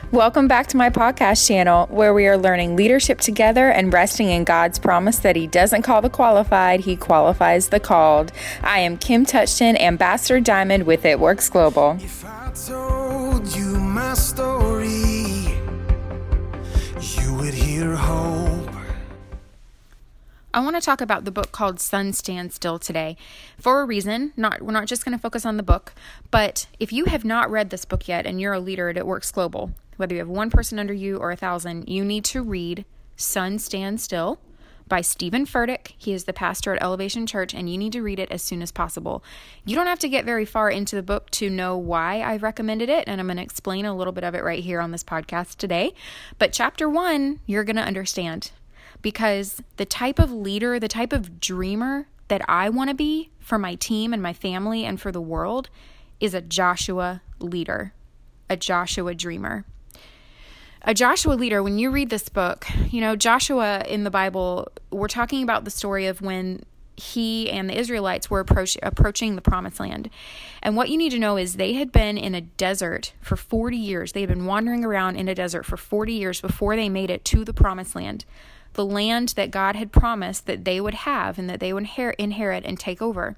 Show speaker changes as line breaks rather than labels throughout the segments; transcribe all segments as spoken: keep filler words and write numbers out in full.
Welcome back to my podcast channel, where we are learning leadership together and resting in God's promise that He doesn't call the qualified, He qualifies the called. I am Kim Touchton, Ambassador Diamond with It Works Global.
If I told you my story, you would hear hope.
I want to talk about the book called Sun Stand Still today for a reason. Not We're not just going to focus on the book, but if you have not read this book yet and you're a leader at It Works Global, whether you have one person under you or a thousand, you need to read Sun Stand Still by Steven Furtick. He is the pastor at Elevation Church, and you need to read it as soon as possible. You don't have to get very far into the book to know why I've recommended it, and I'm going to explain a little bit of it right here on this podcast today. But chapter one, you're going to understand, because the type of leader, the type of dreamer that I want to be for my team and my family and for the world is a Joshua leader, a Joshua dreamer. A Joshua leader, when you read this book, you know, Joshua in the Bible, we're talking about the story of when he and the Israelites were approach, approaching the promised land. And what you need to know is they had been in a desert for forty years. They had been wandering around in a desert for forty years before they made it to the promised land, the land that God had promised that they would have and that they would inher- inherit and take over.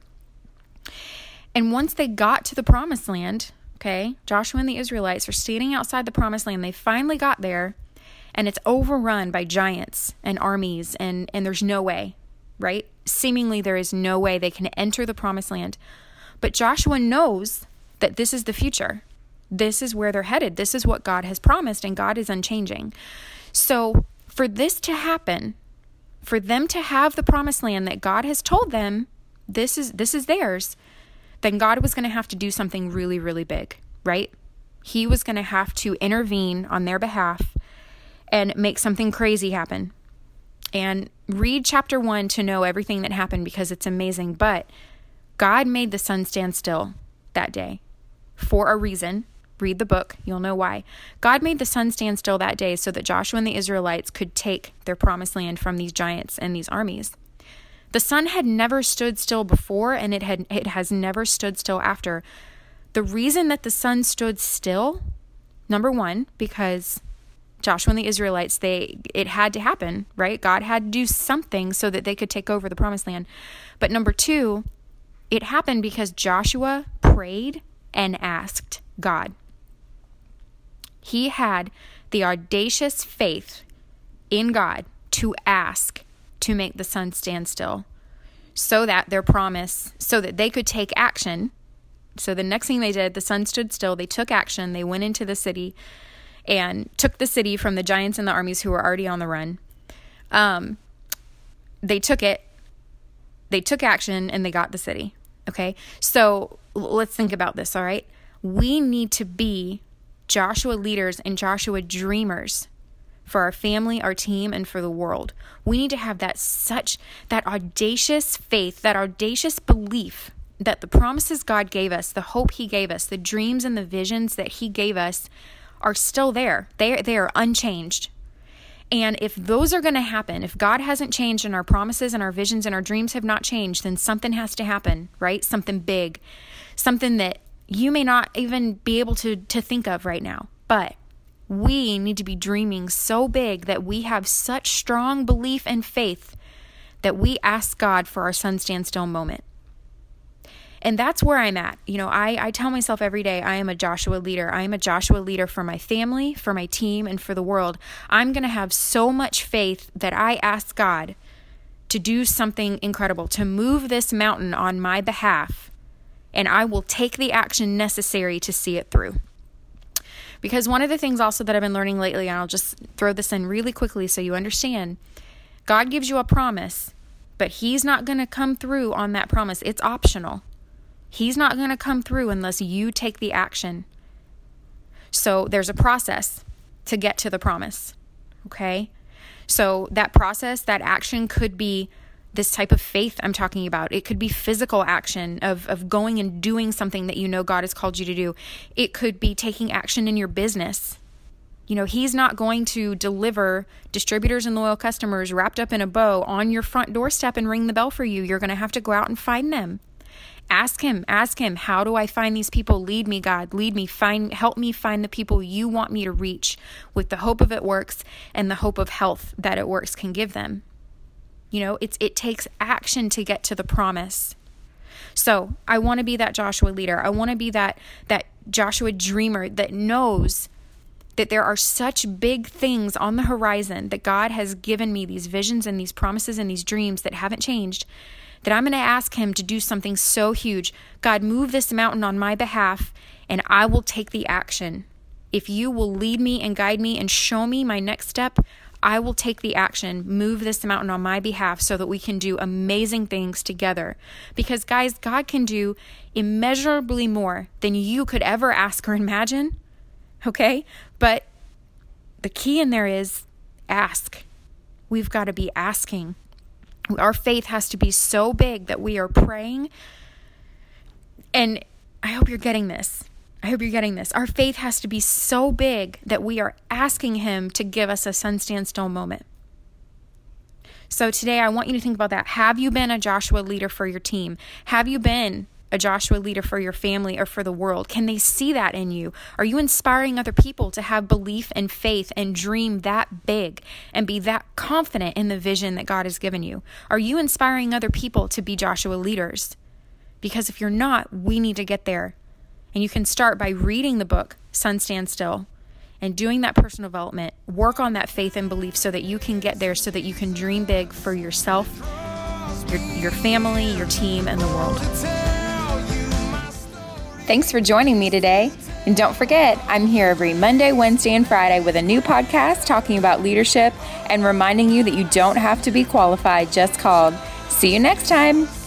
And once they got to the promised land, okay, Joshua and the Israelites are standing outside the promised land. They finally got there, and it's overrun by giants and armies, and, and there's no way, right? Seemingly there is no way they can enter the promised land. But Joshua knows that this is the future. This is where they're headed. This is what God has promised, and God is unchanging. So for this to happen, for them to have the promised land that God has told them, this is this is theirs, then God was going to have to do something really, really big, right? He was going to have to intervene on their behalf and make something crazy happen. And read chapter one to know everything that happened, because it's amazing. But God made the sun stand still that day for a reason. Read the book. You'll know why. God made the sun stand still that day so that Joshua and the Israelites could take their promised land from these giants and these armies. The sun had never stood still before, and it had it has never stood still after. The reason that the sun stood still, number one, because Joshua and the Israelites, they it had to happen, right? God had to do something so that they could take over the promised land. But number two, it happened because Joshua prayed and asked God. He had the audacious faith in God to ask to make the sun stand still so that their promise, so that they could take action. So the next thing they did, the sun stood still. They took action. They went into the city and took the city from the giants and the armies who were already on the run. Um, they took it. They took action and they got the city. Okay. So let's think about this. All right. We need to be Joshua leaders and Joshua dreamers for our family, our team, and for the world. We need to have that such, that audacious faith, that audacious belief that the promises God gave us, the hope He gave us, the dreams and the visions that He gave us are still there. They, they are unchanged. And if those are going to happen, if God hasn't changed and our promises and our visions and our dreams have not changed, then something has to happen, right? Something big, something that you may not even be able to, to think of right now. But we need to be dreaming so big that we have such strong belief and faith that we ask God for our sun stand still moment. And that's where I'm at. You know, I, I tell myself every day, I am a Joshua leader. I am a Joshua leader for my family, for my team, and for the world. I'm going to have so much faith that I ask God to do something incredible, to move this mountain on my behalf, and I will take the action necessary to see it through. Because one of the things also that I've been learning lately, and I'll just throw this in really quickly so you understand, God gives you a promise, but He's not going to come through on that promise. It's optional. He's not going to come through unless you take the action. So there's a process to get to the promise, okay? So that process, that action could be this type of faith I'm talking about. It could be physical action of, of going and doing something that you know God has called you to do. It could be taking action in your business. You know, He's not going to deliver distributors and loyal customers wrapped up in a bow on your front doorstep and ring the bell for you. You're going to have to go out and find them. Ask him, ask him, how do I find these people? Lead me, God, lead me, find, help me find the people you want me to reach with the hope of it works and the hope of health that it works can give them. You know, it's, it takes action to get to the promise. So I want to be that Joshua leader. I want to be that, that Joshua dreamer that knows that there are such big things on the horizon, that God has given me these visions and these promises and these dreams that haven't changed, that I'm going to ask him to do something so huge. God, move this mountain on my behalf, and I will take the action. If you will lead me and guide me and show me my next step, I will take the action, move this mountain on my behalf so that we can do amazing things together. Because guys, God can do immeasurably more than you could ever ask or imagine. Okay? But the key in there is ask. We've got to be asking. Our faith has to be so big that we are praying. And I hope you're getting this. I hope you're getting this. Our faith has to be so big that we are asking him to give us a sun stand still moment. So today I want you to think about that. Have you been a Joshua leader for your team? Have you been a Joshua leader for your family or for the world? Can they see that in you? Are you inspiring other people to have belief and faith and dream that big and be that confident in the vision that God has given you? Are you inspiring other people to be Joshua leaders? Because if you're not, we need to get there. And you can start by reading the book, Sun Stand Still, and doing that personal development. Work on that faith and belief so that you can get there, so that you can dream big for yourself, your, your family, your team, and the world. Thanks for joining me today. And don't forget, I'm here every Monday, Wednesday, and Friday with a new podcast talking about leadership and reminding you that you don't have to be qualified, just called. See you next time.